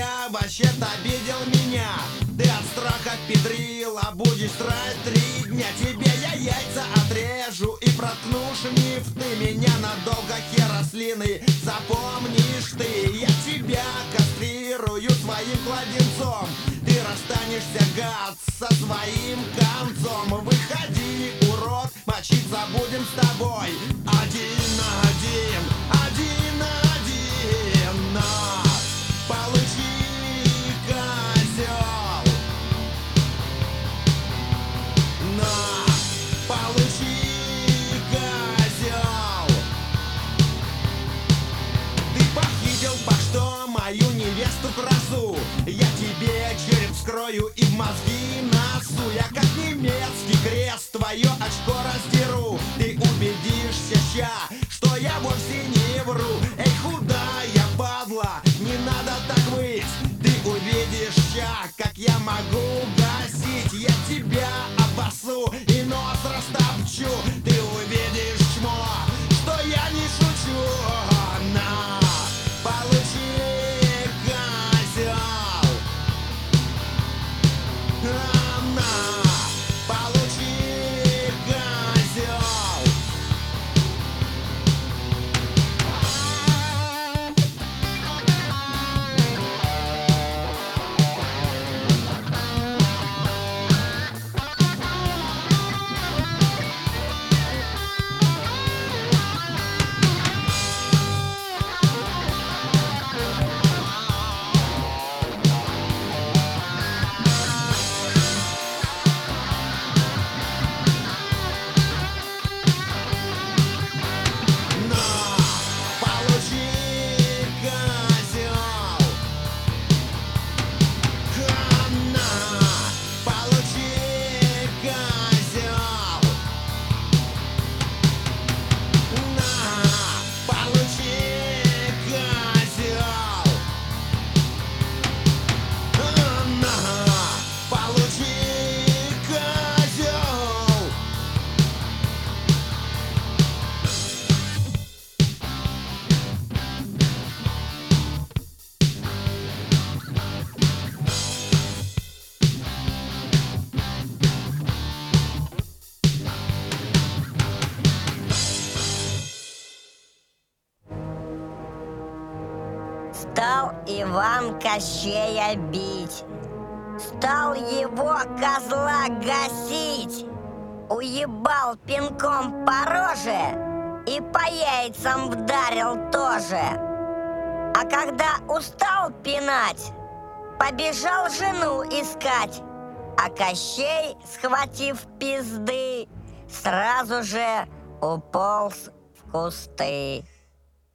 тебя вообще-то обидел меня. Ты от страха педрил, а будешь срать 3 дня. Тебе я яйца отрежу и проткну шниф. Ты меня надолго хер ослиный, запомнишь ты. Я тебя кастрирую своим кладенцом. Ты расстанешься, гад, со своим концом. Выходи, урод, мочиться будем с тобой. Один на один, один на один, на, получи, козел. На, получи, козел. Ты похитил по что мою невесту красу. Я тебе череп вскрою и в мозги носу. Я как немецкий крест твое очко раздеру. Ты убедишься ща, что я вовсе не вру. Эй, худая падла, не надо так выть. Ты увидишь ща, как я могу гасить. Я тебя обоссу и нос растопчу. Ты увидишь, чмо, что я не шучу. На, получи, козел. На, получи, козел. На, получи, козел. На, получи, козел. На, получи, козел. На, получи, козел. Стал Иван Кощея бить, стал его козла гасить, уебал пинком по роже и по яйцам вдарил тоже. А когда устал пинать, побежал жену искать, а Кощей, схватив пизды, сразу же уполз в кусты.